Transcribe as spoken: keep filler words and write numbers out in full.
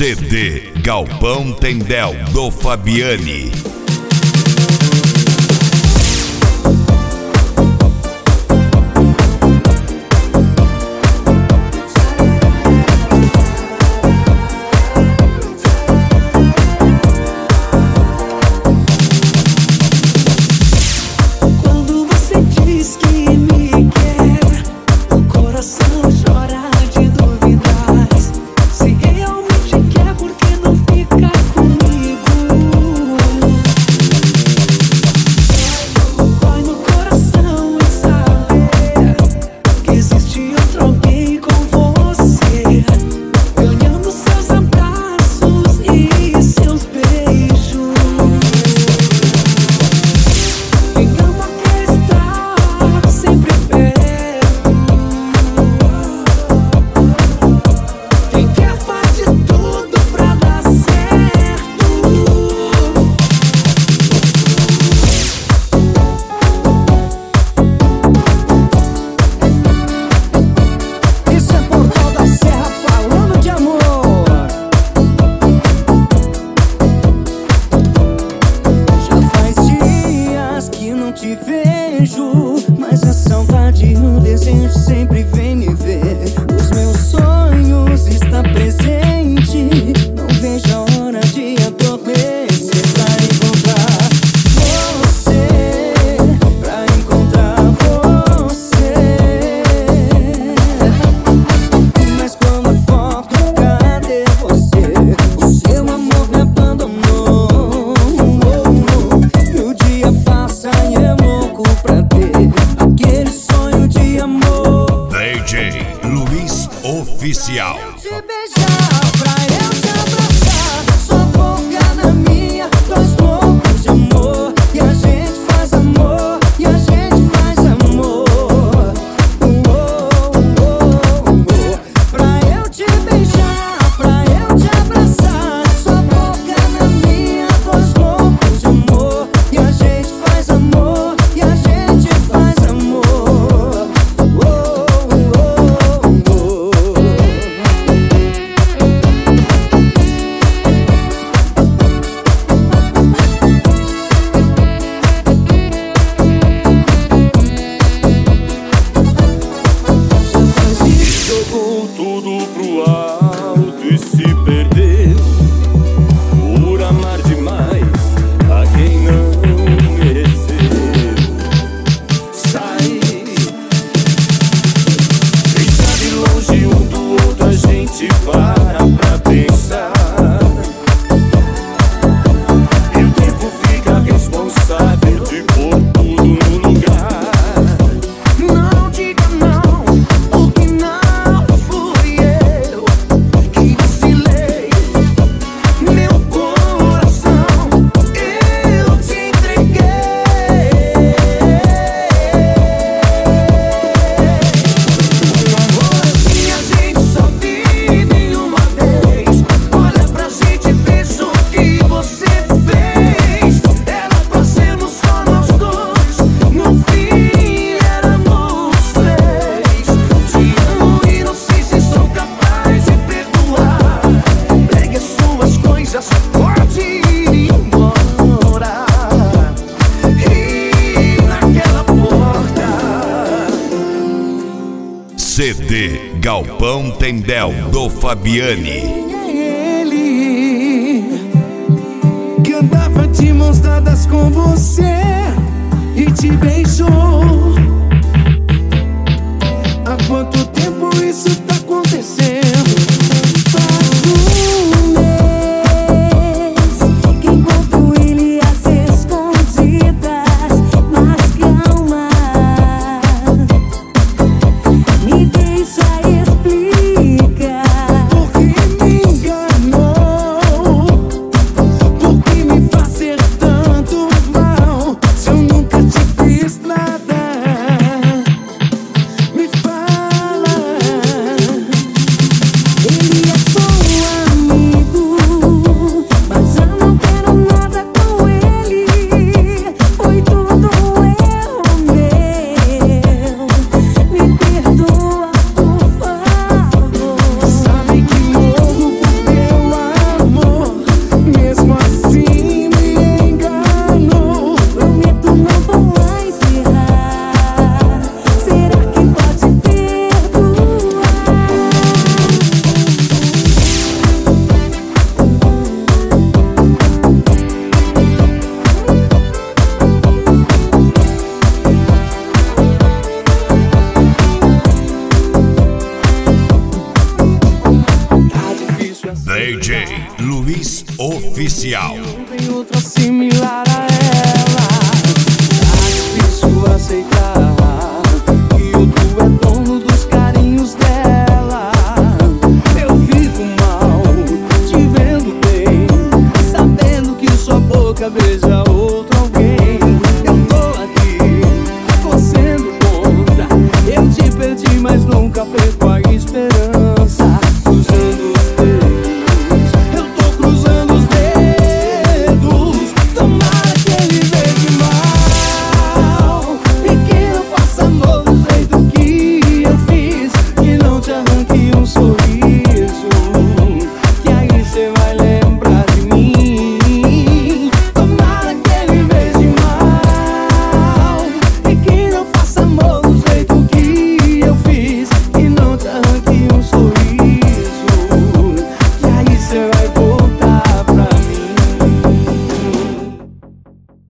C D Galpão Tendel do Fabiani. Mas a saudade e o desejo sempre vem me ver. Os meus sonhos estão presentes. Não vejo a hora de adormecer pra encontrar você, pra encontrar você. Mas quando acordo, cadê você? O seu amor me abandonou. E o dia passa e eu louco pra ter aquele sonho de amor. D J Luiz Oficial. Te beijar, pra eu te abraçar, sua boca na minha, dois loucos de amor. E a gente faz amor, e a gente faz amor. Oh, oh, oh, oh. Pra eu te beijar, pra eu te abraçar, sua boca na minha, dois loucos de amor. E a gente faz amor, e a gente faz amor. Oh, oh, oh, oh. Jogou tudo pro alto e se perdeu por amar demais a quem não mereceu. Sai, quem sabe longe um do outro a gente para pra pensar. E o tempo fica responsável de pôr tudo no lugar. Não diga não, porque não fui eu que vacilei. Meu coração eu te entreguei. O amor assim a gente só vive uma vez. Olha pra gente, veja o que você fez. Era pra sermos só nós dois, no fim éramos três. Te amo e não sei se sou capaz de perdoar. Pegue as suas coisas, pode ir embora. E naquela porta C D Galpão Tendel do Fabiani. é ele que andava de mãos dadas com você e te beijou. Há quanto tempo isso tá acontecendo? Faz um mês que encontro ele às escondidas. Mas calma, me deixa explicar. Por que me enganou? Por que me fazer tanto mal se eu nunca te fiz nada? Me fala. D J Luiz Oficial. Não tem outra similar a ela.